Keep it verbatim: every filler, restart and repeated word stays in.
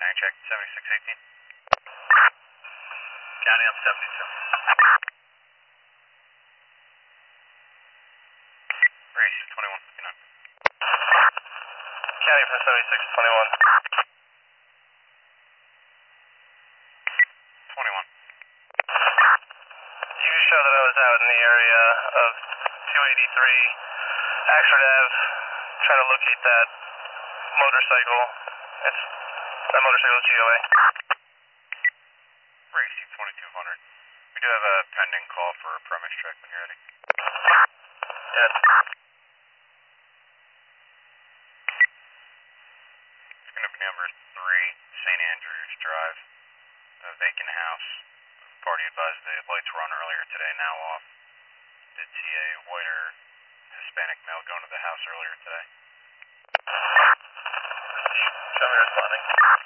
County check, seventy-six eighteen. County, I'm seventy-two. Race, twenty-one fifty-nine. County from seventy-six twenty-one. twenty-one. You show that I was out in the area of two eighty-three Ashford Ave, trying to locate that motorcycle. It's that motorcycle is G O A. Race, twenty-two hundred. We do have a pending call for a premise check when you're ready. Yes. It's going to be number three, Saint Andrews Drive, a vacant house. Party advised the lights were on earlier today, now off. Did see a whiter Hispanic male going to the house earlier today. Show me responding.